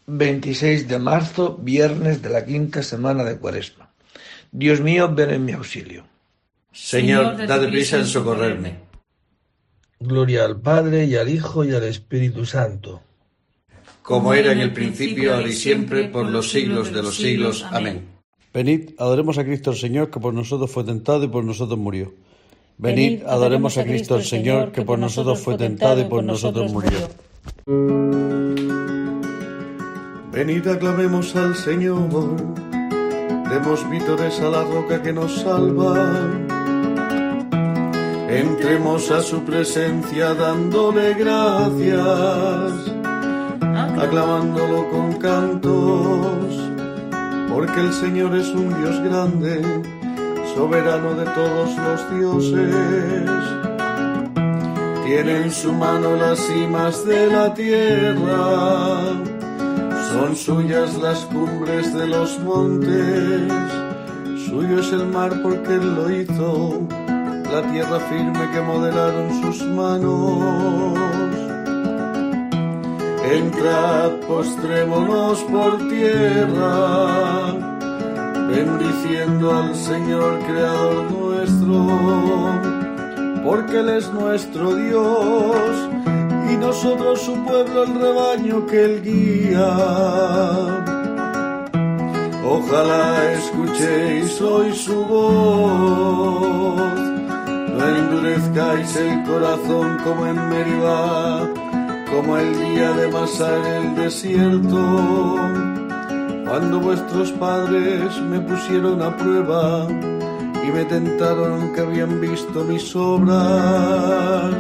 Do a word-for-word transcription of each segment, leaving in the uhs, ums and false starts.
veintiséis de marzo, viernes de la quinta semana de Cuaresma. Dios mío, ven en mi auxilio. Señor, date prisa en socorrerme. Gloria al Padre, y al Hijo, y al Espíritu Santo. Como era en el principio, ahora y siempre, por los siglos de los siglos. Amén. Venid, adoremos a Cristo el Señor, que por nosotros fue tentado y por nosotros murió. Venid, adoremos a Cristo el Señor, que por nosotros fue tentado y por nosotros murió. Venid, aclamemos al Señor, demos vítores a la roca que nos salva. Entremos a su presencia dándole gracias, aclamándolo con cantos, porque el Señor es un Dios grande, soberano de todos los dioses. Tiene en su mano las cimas de la tierra, son suyas las cumbres de los montes, suyo es el mar porque Él lo hizo, la tierra firme que modelaron sus manos. Entrad, postrémonos por tierra, bendiciendo al Señor Creador nuestro, porque Él es nuestro Dios, y nosotros su pueblo, el rebaño que Él guía. Ojalá escuchéis hoy su voz, no endurezcáis el corazón como en Meribá, como el día de Masá en el desierto, cuando vuestros padres me pusieron a prueba y me tentaron aunque habían visto mis obras.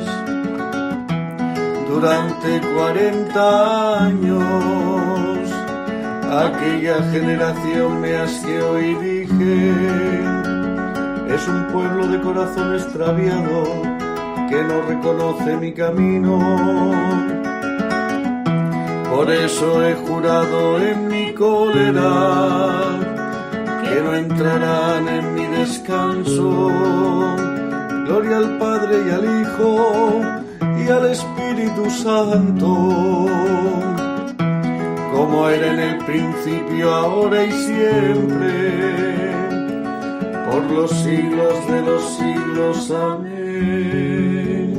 Durante cuarenta años aquella generación me asqueó y dije: es un pueblo de corazón extraviado que no reconoce mi camino. Por eso he jurado en mi cólera que no entrarán en mi descanso. Gloria al Padre y al Hijo y al Espíritu Santo, como era en el principio, ahora y siempre, por los siglos de los siglos. Amén.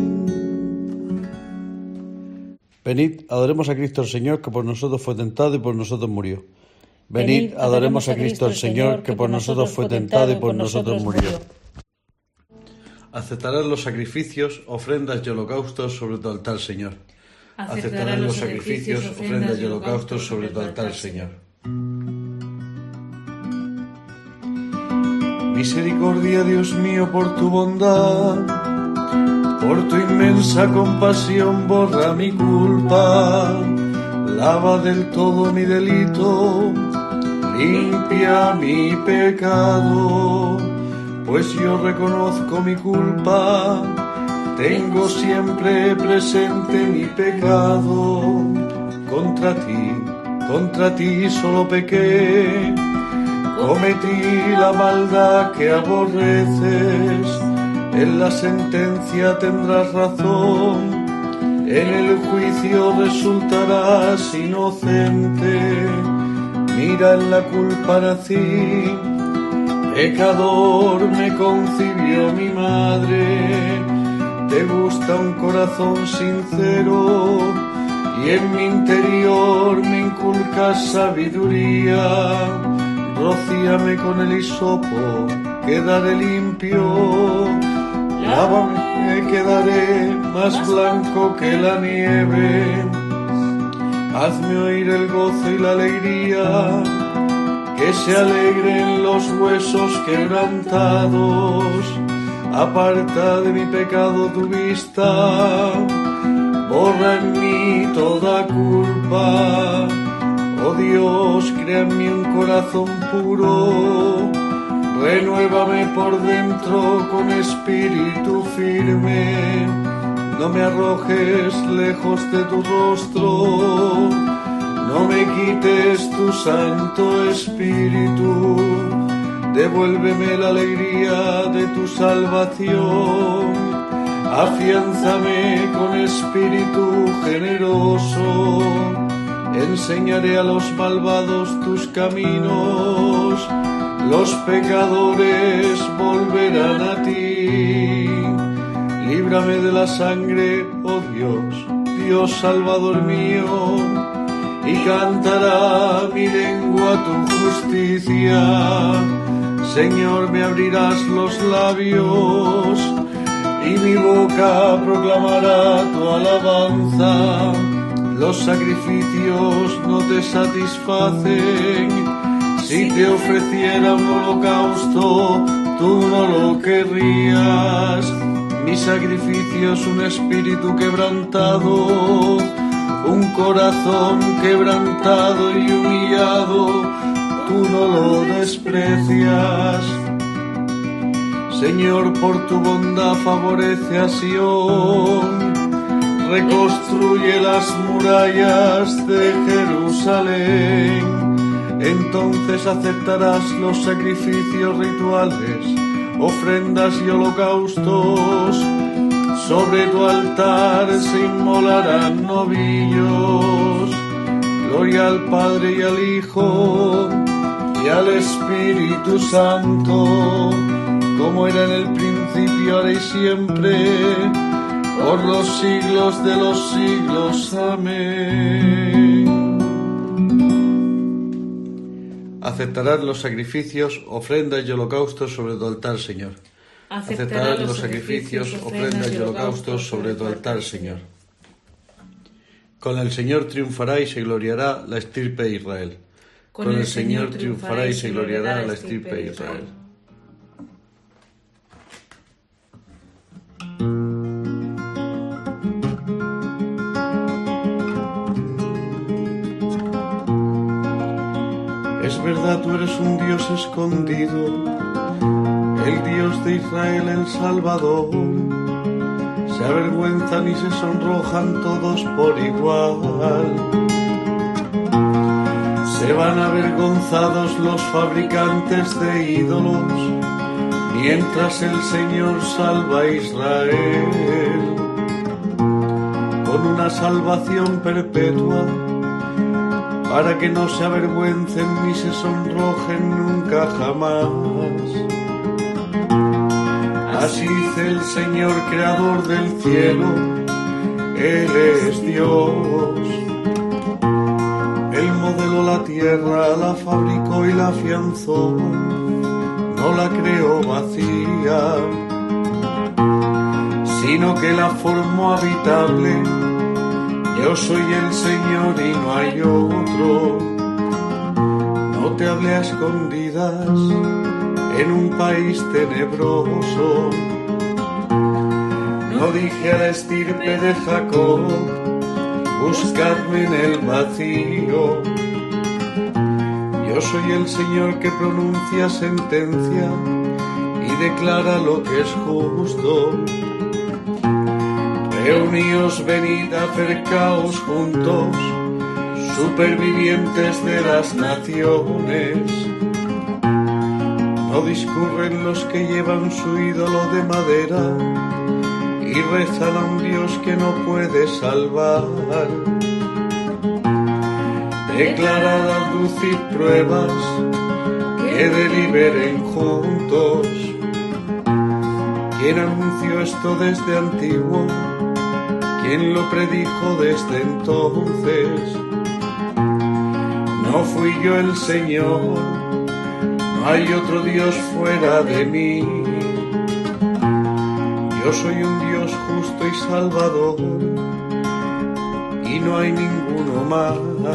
Venid, adoremos a Cristo el Señor, que por nosotros fue tentado y por nosotros murió. Venid, adoremos a Cristo el Señor, que por nosotros fue tentado y por nosotros murió. Aceptarás los sacrificios, ofrendas y holocaustos sobre tu altar, Señor. Aceptarás los sacrificios, ofrendas y holocaustos sobre tu altar, Señor. Misericordia, Dios mío, por tu bondad, por tu inmensa compasión, borra mi culpa, lava del todo mi delito, limpia mi pecado, pues yo reconozco mi culpa, tengo siempre presente mi pecado. Contra ti, contra ti solo pequé, cometí la maldad que aborreces, en la sentencia tendrás razón, en el juicio resultarás inocente. Mira, en la culpa nací, pecador me concibió mi madre. Te gusta un corazón sincero y en mi interior me inculcas sabiduría. Rocíame con el hisopo, quedaré limpio, lávame, quedaré más blanco que la nieve. Hazme oír el gozo y la alegría, que se alegren los huesos quebrantados. Aparta de mi pecado tu vista, borra en mí toda culpa. Oh Dios, crea en mí un corazón puro, renuévame por dentro con espíritu firme. No me arrojes lejos de tu rostro, no me quites tu santo espíritu. Devuélveme la alegría de tu salvación, afiánzame con espíritu generoso. Enseñaré a los malvados tus caminos, los pecadores volverán a ti. Líbrame de la sangre, oh Dios, Dios Salvador mío, y cantará mi lengua tu justicia. Señor, me abrirás los labios, y mi boca proclamará tu alabanza. Los sacrificios no te satisfacen, si te ofreciera un holocausto, tú no lo querrías. Mi sacrificio es un espíritu quebrantado, un corazón quebrantado y humillado, tú no lo desprecias. Señor, por tu bondad favorece a Sión, reconstruye las murallas de Jerusalén. Entonces aceptarás los sacrificios rituales, ofrendas y holocaustos. Sobre tu altar se inmolarán novillos. Gloria al Padre y al Hijo y al Espíritu Santo, como era en el principio, ahora y siempre, por los siglos de los siglos. Amén. Aceptarás los sacrificios, ofrendas y holocaustos sobre tu altar, Señor. Aceptarás los sacrificios, ofrendas y holocaustos sobre tu altar, Señor. Con el Señor triunfará y se gloriará la estirpe de Israel. Con el Señor triunfará y se gloriará la estirpe de Israel. Es verdad, tú eres un Dios escondido, el Dios de Israel, el Salvador. Se avergüenzan y se sonrojan todos por igual. Se van avergonzados los fabricantes de ídolos, mientras el Señor salva a Israel con una salvación perpetua, para que no se avergüencen ni se sonrojen nunca jamás. Así dice el Señor, creador del cielo, Él es Dios. Él modeló la tierra, la fabricó y la afianzó, no la creó vacía, sino que la formó habitable. Yo soy el Señor y no hay otro. No te hablé a escondidas en un país tenebroso. No dije a la estirpe de Jacob, buscadme en el vacío. Yo soy el Señor que pronuncia sentencia y declara lo que es justo. Reuníos, venid, acercaos juntos, supervivientes de las naciones. No discurren los que llevan su ídolo de madera y rezan a un Dios que no puede salvar. Declarad, aducid pruebas que deliberen juntos. ¿Quién anunció esto desde antiguo? ¿Quién lo predijo desde entonces? No fui yo el Señor, no hay otro Dios fuera de mí. Yo soy un Dios justo y salvador, y no hay ninguno más.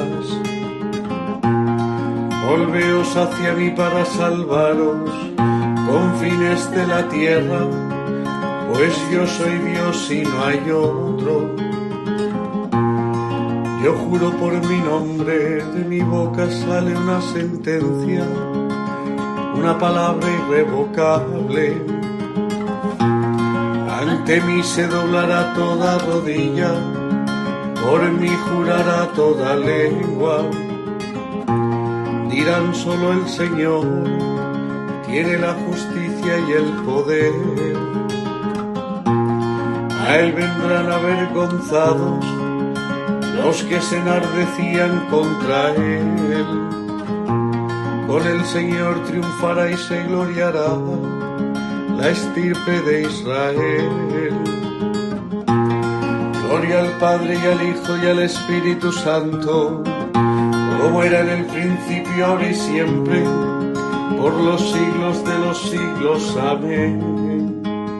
Volveos hacia mí para salvaros, confines de la tierra, pues yo soy Dios y no hay otro. Yo juro por mi nombre, de mi boca sale una sentencia, una palabra irrevocable. Ante mí se doblará toda rodilla, por mí jurará toda lengua. Dirán solo el Señor tiene la justicia y el poder. A Él vendrán avergonzados los que se enardecían contra él. Con el Señor triunfará y se gloriará la estirpe de Israel. Gloria al Padre y al Hijo y al Espíritu Santo, como era en el principio, ahora y siempre, por los siglos de los siglos. Amén.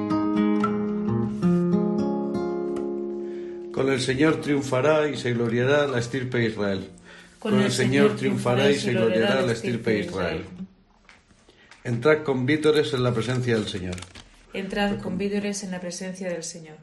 Con el Señor triunfará y se gloriará la estirpe de Israel. Con el Señor triunfará y se gloriará la estirpe de Israel. Entrad con vítores en la presencia del Señor. Entrad con vítores en la presencia del Señor.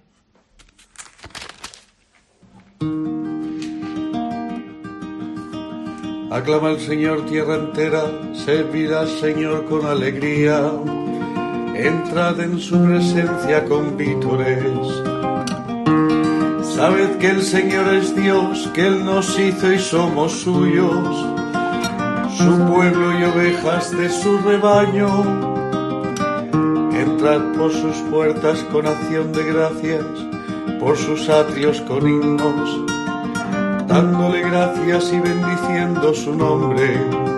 Aclama al Señor tierra entera, servid al Señor con alegría. Entrad en su presencia con vítores. Sabed que el Señor es Dios, que Él nos hizo y somos suyos, su pueblo y ovejas de su rebaño. Entrad por sus puertas con acción de gracias, por sus atrios con himnos, dándole gracias y bendiciendo su nombre.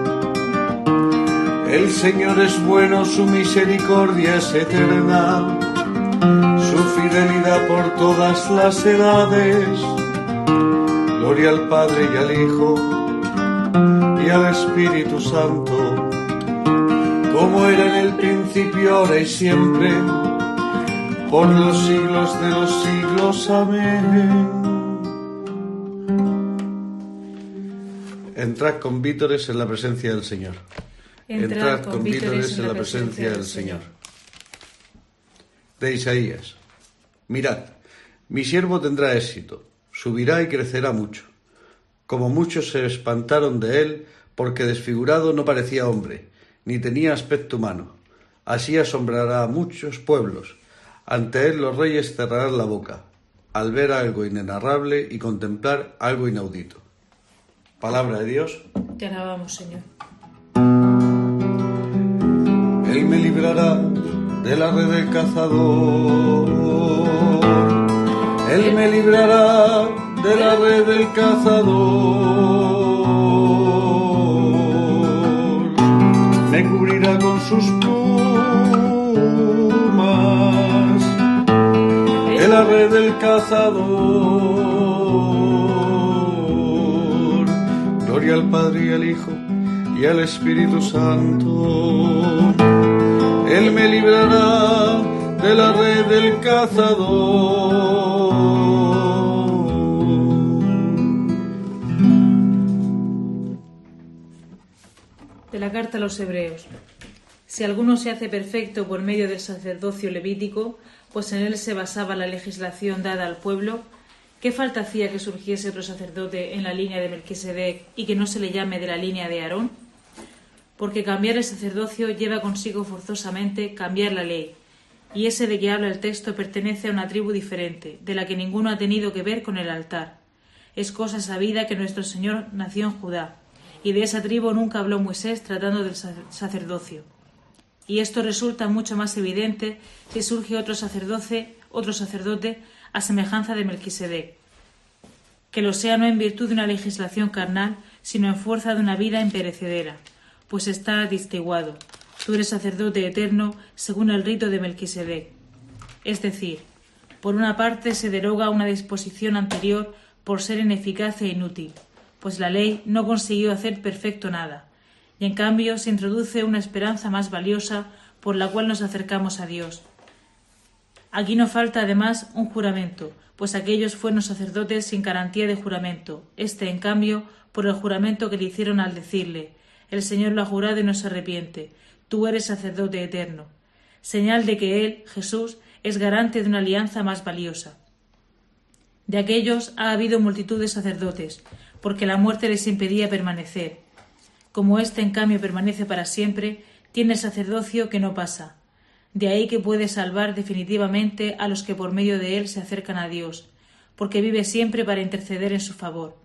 El Señor es bueno, su misericordia es eterna, su fidelidad por todas las edades. Gloria al Padre y al Hijo y al Espíritu Santo, como era en el principio, ahora y siempre, por los siglos de los siglos. Amén. Entrad con vítores en la presencia del Señor. Entrad con vítores en la presencia del Señor. De Isaías. Mirad, mi siervo tendrá éxito, subirá y crecerá mucho. Como muchos se espantaron de él, porque desfigurado no parecía hombre, ni tenía aspecto humano. Así asombrará a muchos pueblos. Ante él los reyes cerrarán la boca, al ver algo inenarrable y contemplar algo inaudito. Palabra de Dios. Te alabamos, Señor. Él me librará de la red del cazador. Él me librará de la red del cazador. Me cubrirá con sus plumas de la red del cazador. Gloria al Padre y al Hijo y al Espíritu Santo. Él me librará de la red del cazador. De la carta a los Hebreos. Si alguno se hace perfecto por medio del sacerdocio levítico, pues en él se basaba la legislación dada al pueblo, ¿qué falta hacía que surgiese otro sacerdote en la línea de Melquisedec y que no se le llame de la línea de Aarón? Porque cambiar el sacerdocio lleva consigo forzosamente cambiar la ley, y ese de que habla el texto pertenece a una tribu diferente, de la que ninguno ha tenido que ver con el altar. Es cosa sabida que nuestro Señor nació en Judá, y de esa tribu nunca habló Moisés tratando del sacerdocio. Y esto resulta mucho más evidente si surge otro sacerdote, otro sacerdote a semejanza de Melquisedec, que lo sea no en virtud de una legislación carnal, sino en fuerza de una vida imperecedera, pues está atestiguado: tú eres sacerdote eterno según el rito de Melquisedec. Es decir, por una parte se deroga una disposición anterior por ser ineficaz e inútil, pues la ley no consiguió hacer perfecto nada, y en cambio se introduce una esperanza más valiosa por la cual nos acercamos a Dios. Aquí no falta además un juramento, pues aquellos fueron sacerdotes sin garantía de juramento, este en cambio por el juramento que le hicieron al decirle: el Señor lo ha jurado y no se arrepiente, tú eres sacerdote eterno, señal de que Él, Jesús, es garante de una alianza más valiosa. De aquellos ha habido multitud de sacerdotes, porque la muerte les impedía permanecer. Como éste en cambio permanece para siempre, tiene sacerdocio que no pasa. De ahí que puede salvar definitivamente a los que por medio de él se acercan a Dios, porque vive siempre para interceder en su favor.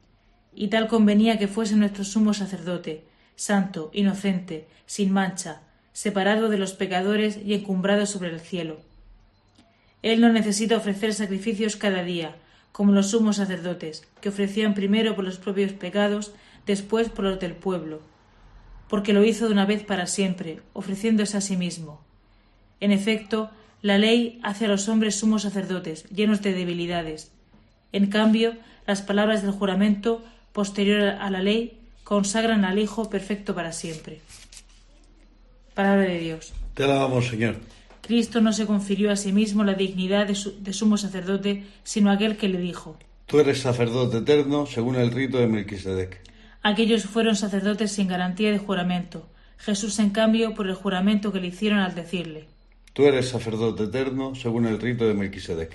Y tal convenía que fuese nuestro sumo sacerdote, santo, inocente, sin mancha, separado de los pecadores y encumbrado sobre el cielo. Él no necesita ofrecer sacrificios cada día, como los sumos sacerdotes, que ofrecían primero por los propios pecados, después por los del pueblo, porque lo hizo de una vez para siempre, ofreciéndose a sí mismo. En efecto, la ley hace a los hombres sumos sacerdotes, llenos de debilidades. En cambio, las palabras del juramento, posterior a la ley, consagran al Hijo perfecto para siempre. Palabra de Dios. Te alabamos, Señor. Cristo no se confirió a sí mismo la dignidad de, su, de sumo sacerdote, sino aquel que le dijo: Tú eres sacerdote eterno, según el rito de Melquisedec. Aquellos fueron sacerdotes sin garantía de juramento. Jesús, en cambio, por el juramento que le hicieron al decirle: Tú eres sacerdote eterno, según el rito de Melquisedec.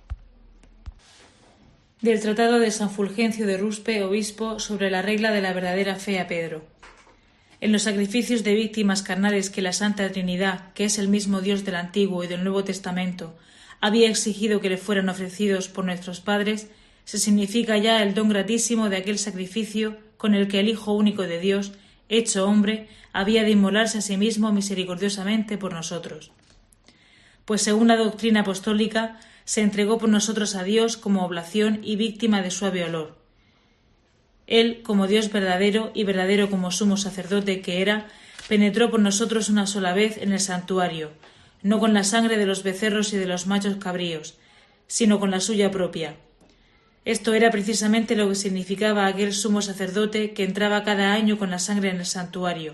Del Tratado de San Fulgencio de Ruspe, obispo, sobre la regla de la verdadera fe a Pedro. En los sacrificios de víctimas carnales que la Santa Trinidad, que es el mismo Dios del Antiguo y del Nuevo Testamento, había exigido que le fueran ofrecidos por nuestros padres, se significa ya el don gratísimo de aquel sacrificio con el que el Hijo único de Dios, hecho hombre, había de inmolarse a sí mismo misericordiosamente por nosotros. Pues según la doctrina apostólica, se entregó por nosotros a Dios como oblación y víctima de suave olor. Él, como Dios verdadero y verdadero como sumo sacerdote que era, penetró por nosotros una sola vez en el santuario, no con la sangre de los becerros y de los machos cabríos, sino con la suya propia. Esto era precisamente lo que significaba aquel sumo sacerdote que entraba cada año con la sangre en el santuario.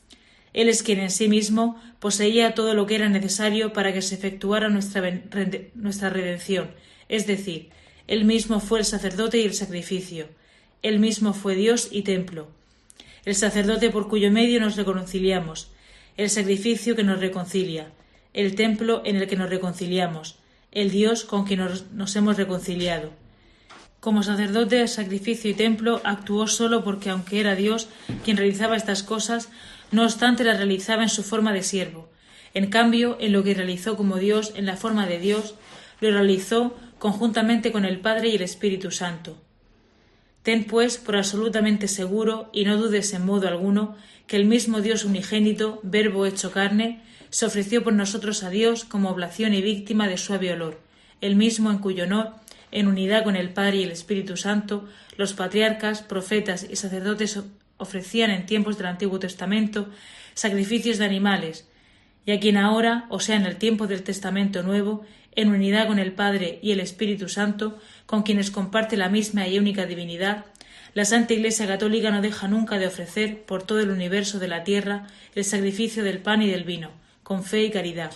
Él es quien en sí mismo poseía todo lo que era necesario para que se efectuara nuestra, nuestra redención, es decir, él mismo fue el sacerdote y el sacrificio. Él mismo fue Dios y templo, el sacerdote por cuyo medio nos reconciliamos, el sacrificio que nos reconcilia, el templo en el que nos reconciliamos, el Dios con quien nos, nos hemos reconciliado. Como sacerdote, sacrificio y templo actuó solo porque, aunque era Dios quien realizaba estas cosas, no obstante las realizaba en su forma de siervo. En cambio, en lo que realizó como Dios, en la forma de Dios, lo realizó conjuntamente con el Padre y el Espíritu Santo. Ten, pues, por absolutamente seguro, y no dudes en modo alguno, que el mismo Dios unigénito, Verbo hecho carne, se ofreció por nosotros a Dios como oblación y víctima de suave olor, el mismo en cuyo honor, en unidad con el Padre y el Espíritu Santo, los patriarcas, profetas y sacerdotes ofrecían en tiempos del Antiguo Testamento sacrificios de animales, y a quien ahora, o sea en el tiempo del Testamento Nuevo, en unidad con el Padre y el Espíritu Santo, con quienes comparte la misma y única divinidad, la Santa Iglesia Católica no deja nunca de ofrecer por todo el universo de la tierra el sacrificio del pan y del vino, con fe y caridad.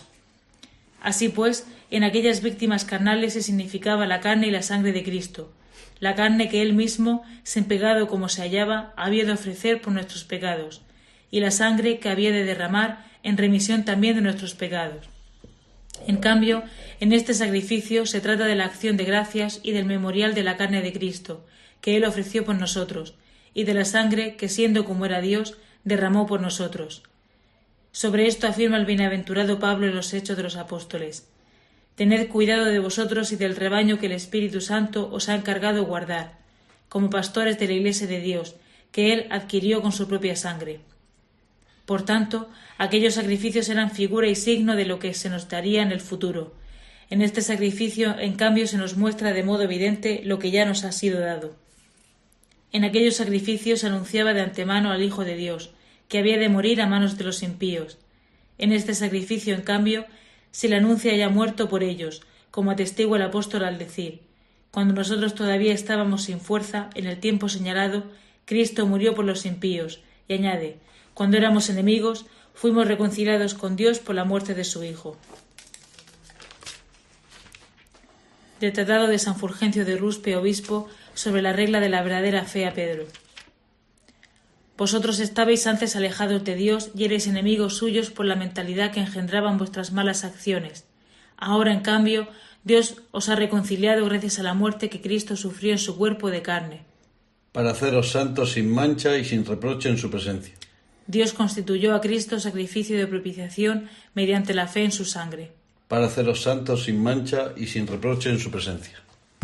Así pues, en aquellas víctimas carnales se significaba la carne y la sangre de Cristo, la carne que Él mismo, sin pecado como se hallaba, había de ofrecer por nuestros pecados, y la sangre que había de derramar en remisión también de nuestros pecados. En cambio, en este sacrificio se trata de la acción de gracias y del memorial de la carne de Cristo, que Él ofreció por nosotros, y de la sangre que, siendo como era Dios, derramó por nosotros. Sobre esto afirma el bienaventurado Pablo en los Hechos de los Apóstoles: Tened cuidado de vosotros y del rebaño que el Espíritu Santo os ha encargado guardar, como pastores de la Iglesia de Dios, que Él adquirió con su propia sangre. Por tanto, aquellos sacrificios eran figura y signo de lo que se nos daría en el futuro. En este sacrificio, en cambio, se nos muestra de modo evidente lo que ya nos ha sido dado. En aquellos sacrificios se anunciaba de antemano al Hijo de Dios, que había de morir a manos de los impíos. En este sacrificio, en cambio, se le anuncia ya muerto por ellos, como atestigua el apóstol al decir: Cuando nosotros todavía estábamos sin fuerza, en el tiempo señalado, Cristo murió por los impíos, y añade: Cuando éramos enemigos, fuimos reconciliados con Dios por la muerte de su Hijo. Del Tratado de San Fulgencio de Ruspe, obispo, sobre la regla de la verdadera fe a Pedro. Vosotros estabais antes alejados de Dios y erais enemigos suyos por la mentalidad que engendraban vuestras malas acciones. Ahora, en cambio, Dios os ha reconciliado gracias a la muerte que Cristo sufrió en su cuerpo de carne, para haceros santos sin mancha y sin reproche en su presencia. Dios constituyó a Cristo sacrificio de propiciación mediante la fe en su sangre, para haceros santos sin mancha y sin reproche en su presencia.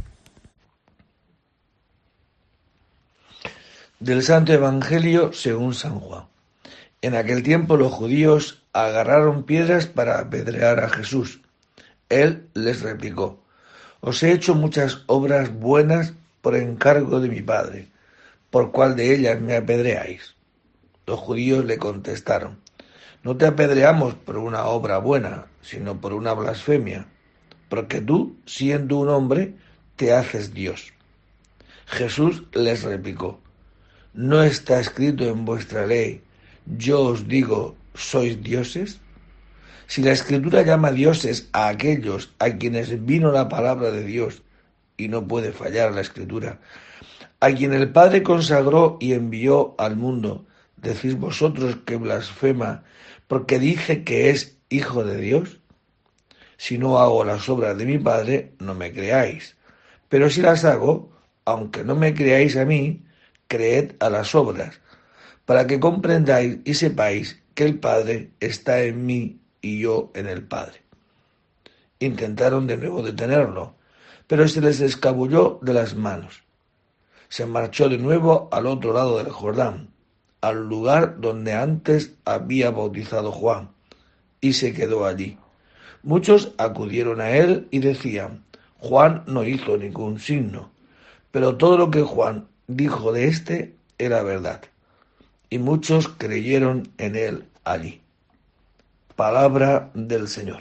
Del Santo Evangelio según San Juan. En aquel tiempo los judíos agarraron piedras para apedrear a Jesús. Él les replicó: Os he hecho muchas obras buenas por encargo de mi Padre. ¿Por cuál de ellas me apedreáis? Los judíos le contestaron: no te apedreamos por una obra buena, sino por una blasfemia, porque tú, siendo un hombre, te haces Dios. Jesús les replicó: ¿no está escrito en vuestra ley, yo os digo, sois dioses? Si la Escritura llama dioses a aquellos a quienes vino la palabra de Dios, y no puede fallar la Escritura, a quien el Padre consagró y envió al mundo, ¿decís vosotros que blasfema porque dice que es hijo de Dios? Si no hago las obras de mi Padre, no me creáis. Pero si las hago, aunque no me creáis a mí, creed a las obras, para que comprendáis y sepáis que el Padre está en mí y yo en el Padre. Intentaron de nuevo detenerlo, pero se les escabulló de las manos. Se marchó de nuevo al otro lado del Jordán, al lugar donde antes había bautizado Juan, y se quedó allí. Muchos acudieron a él y decían: Juan no hizo ningún signo, pero todo lo que Juan dijo de éste era verdad. Y muchos creyeron en él allí. Palabra del Señor.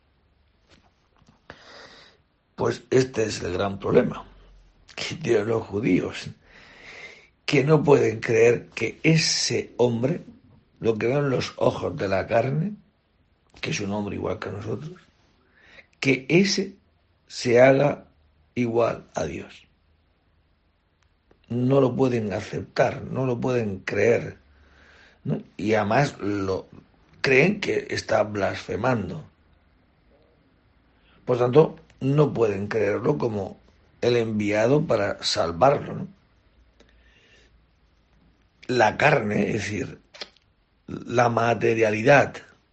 Pues este es el gran problema que tienen los judíos, que no pueden creer que ese hombre, lo que ven los ojos de la carne, que es un hombre igual que nosotros, que ese se haga igual a Dios. No lo pueden aceptar, no lo pueden creer, ¿no? Y además lo creen que está blasfemando. Por tanto, no pueden creerlo como el enviado para salvarlo, ¿no? La carne, es decir, la materialidad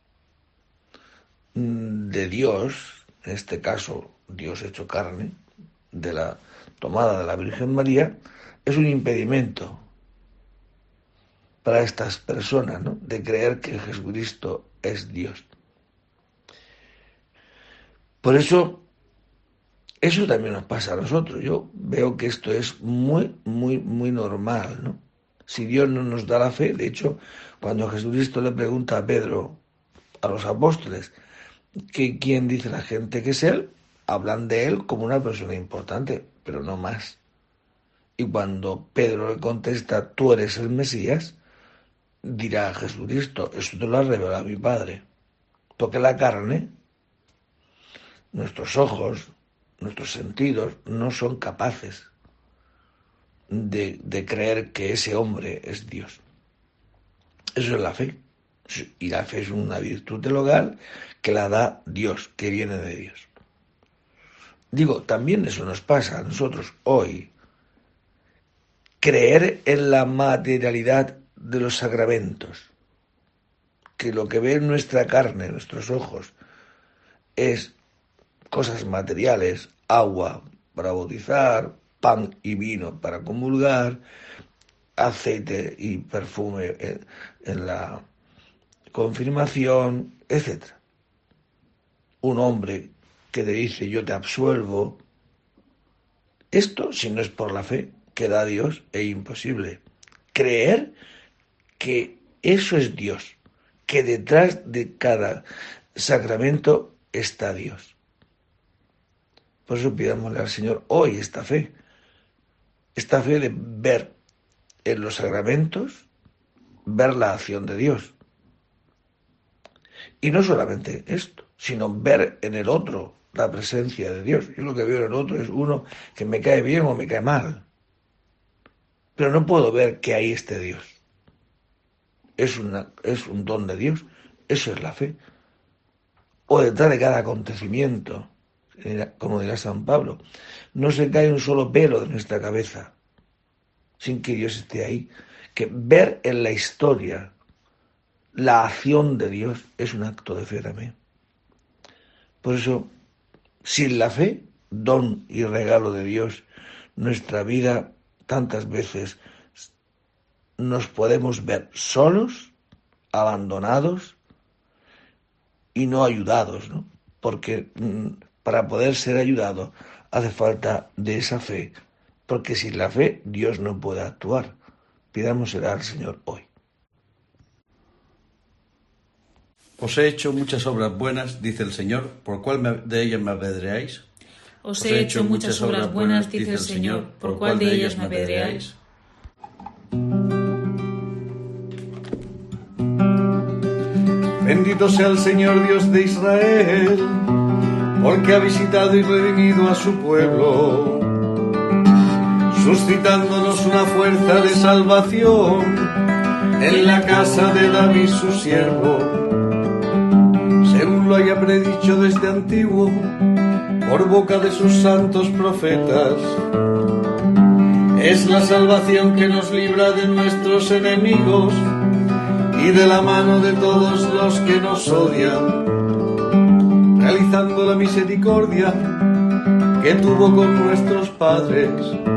de Dios, en este caso Dios hecho carne, de la tomada de la Virgen María, es un impedimento para estas personas, ¿no?, de creer que Jesucristo es Dios. Por eso, eso también nos pasa a nosotros. Yo veo que esto es muy, muy, muy normal, ¿no? Si Dios no nos da la fe, de hecho, cuando Jesucristo le pregunta a Pedro, a los apóstoles, que quién dice la gente que es él, hablan de él como una persona importante, pero no más. Y cuando Pedro le contesta, tú eres el Mesías, dirá a Jesucristo, eso te lo ha revelado mi Padre. Porque la carne, nuestros ojos, nuestros sentidos, no son capaces de, de creer que ese hombre es Dios. Eso es la fe. Y la fe es una virtud del hogar que la da Dios, que viene de Dios. Digo, también eso nos pasa a nosotros hoy. Creer en la materialidad de los sacramentos, que lo que ve en nuestra carne, en nuestros ojos, es cosas materiales, agua para bautizar, pan y vino para comulgar, aceite y perfume en, en la confirmación, etcétera. Un hombre que te dice yo te absuelvo, esto, si no es por la fe que da Dios, es imposible. Creer que eso es Dios, que detrás de cada sacramento está Dios. Por eso pidámosle al Señor hoy esta fe, esta fe de ver en los sacramentos, ver la acción de Dios. Y no solamente esto, sino ver en el otro la presencia de Dios. Yo lo que veo en el otro es uno que me cae bien o me cae mal. Pero no puedo ver que ahí esté Dios. Es, una, es un don de Dios. Eso es la fe. O detrás de cada acontecimiento, como dirá San Pablo, no se cae un solo pelo de nuestra cabeza sin que Dios esté ahí. Que ver en la historia la acción de Dios es un acto de fe también. Por eso, sin la fe, don y regalo de Dios, nuestra vida tantas veces nos podemos ver solos, abandonados y no ayudados, ¿no? Porque para poder ser ayudados hace falta de esa fe, porque sin la fe Dios no puede actuar. Pidámosela al Señor hoy. Os he hecho muchas obras buenas, dice el Señor, ¿por cuál me- de ellas me apedreáis? Os he hecho muchas obras buenas, dice el Señor, ¿por cuál de ellas me apedreáis? Bendito sea el Señor Dios de Israel, porque ha visitado y redimido a su pueblo, suscitándonos una fuerza de salvación en la casa de David su siervo, según lo haya predicho desde antiguo por boca de sus santos profetas. Es la salvación que nos libra de nuestros enemigos y de la mano de todos los que nos odian, realizando la misericordia que tuvo con nuestros padres,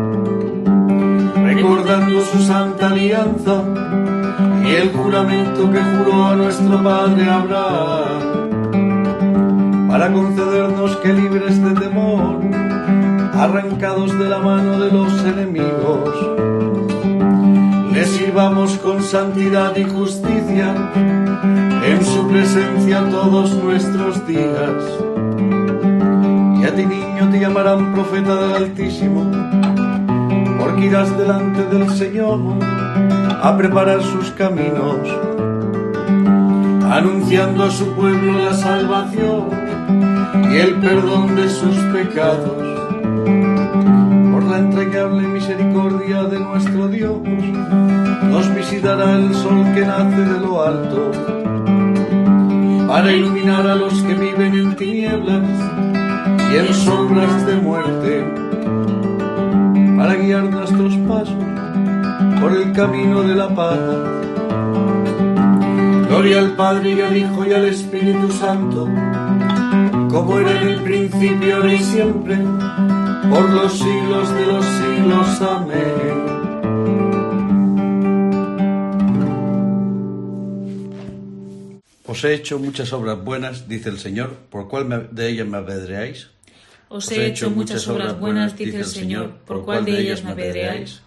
recordando su santa alianza y el juramento que juró a nuestro padre Abraham, para concedernos que libres de temor, arrancados de la mano de los enemigos, le sirvamos con santidad y justicia en su presencia todos nuestros días. Y a ti, niño, te llamarán profeta del Altísimo, porque irás delante del Señor a preparar sus caminos, anunciando a su pueblo la salvación y el perdón de sus pecados. Por la entrañable misericordia de nuestro Dios, nos visitará el sol que nace de lo alto, para iluminar a los que viven en tinieblas y en sombras de muerte, para guiar nuestros pasos por el camino de la paz. Gloria al Padre y al Hijo y al Espíritu Santo, como era en el principio, ahora y siempre, por los siglos de los siglos. Amén. Os he hecho muchas obras buenas, dice el Señor, ¿por cuál me- de ellas me apedreáis? Os he hecho muchas obras buenas, dice el Señor, ¿por cuál de ellas me apedreáis?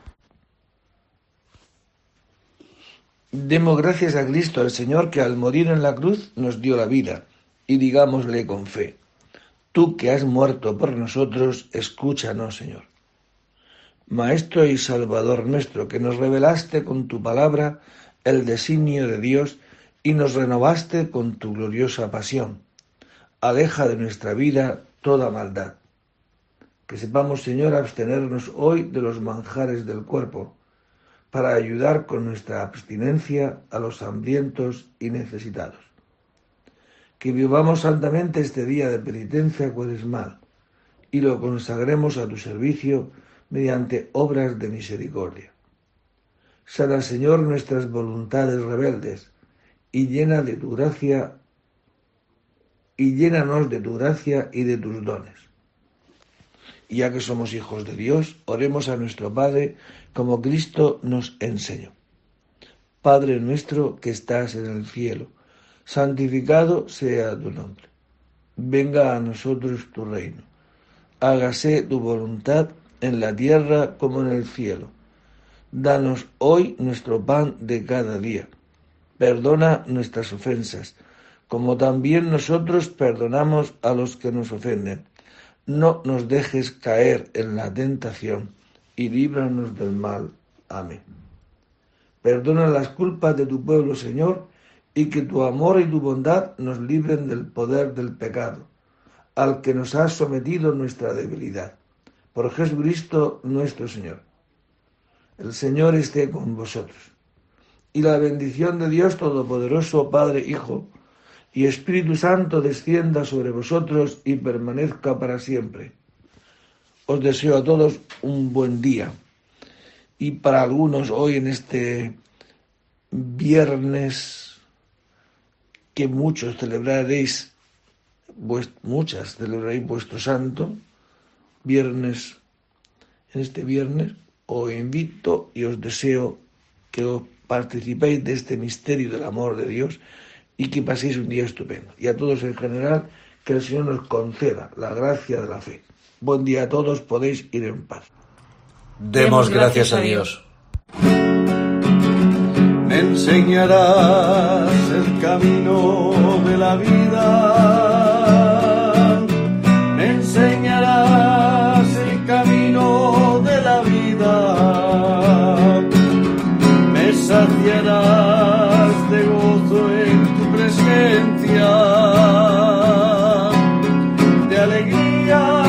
Demos gracias a Cristo, al Señor, que al morir en la cruz nos dio la vida, y digámosle con fe: tú que has muerto por nosotros, escúchanos, Señor. Maestro y Salvador nuestro, que nos revelaste con tu palabra el designio de Dios y nos renovaste con tu gloriosa pasión, aleja de nuestra vida toda maldad. Que sepamos, Señor, abstenernos hoy de los manjares del cuerpo, para ayudar con nuestra abstinencia a los hambrientos y necesitados. Que vivamos santamente este día de penitencia cuaresmal y lo consagremos a tu servicio mediante obras de misericordia. Sana, Señor, nuestras voluntades rebeldes y llena de tu gracia y llénanos de tu gracia y de tus dones. Y ya que somos hijos de Dios, oremos a nuestro Padre como Cristo nos enseñó. Padre nuestro que estás en el cielo, santificado sea tu nombre. Venga a nosotros tu reino. Hágase tu voluntad en la tierra como en el cielo. Danos hoy nuestro pan de cada día. Perdona nuestras ofensas, como también nosotros perdonamos a los que nos ofenden. No nos dejes caer en la tentación y líbranos del mal. Amén. Perdona las culpas de tu pueblo, Señor, y que tu amor y tu bondad nos libren del poder del pecado, al que nos ha sometido nuestra debilidad. Por Jesucristo nuestro Señor. El Señor esté con vosotros. Y la bendición de Dios Todopoderoso, Padre, Hijo y Espíritu Santo descienda sobre vosotros y permanezca para siempre. Os deseo a todos un buen día. Y para algunos hoy en este viernes que muchos celebraréis, muchas celebraréis vuestro santo, viernes, en este viernes os invito y os deseo que os participéis de este misterio del amor de Dios y que paséis un día estupendo. Y a todos en general, que el Señor nos conceda la gracia de la fe. Buen día a todos, podéis ir en paz. Demos gracias a Dios. Me enseñarás el camino de la vida, me enseñarás el camino de la vida, me saciarás de gozo en tu presencia, de alegría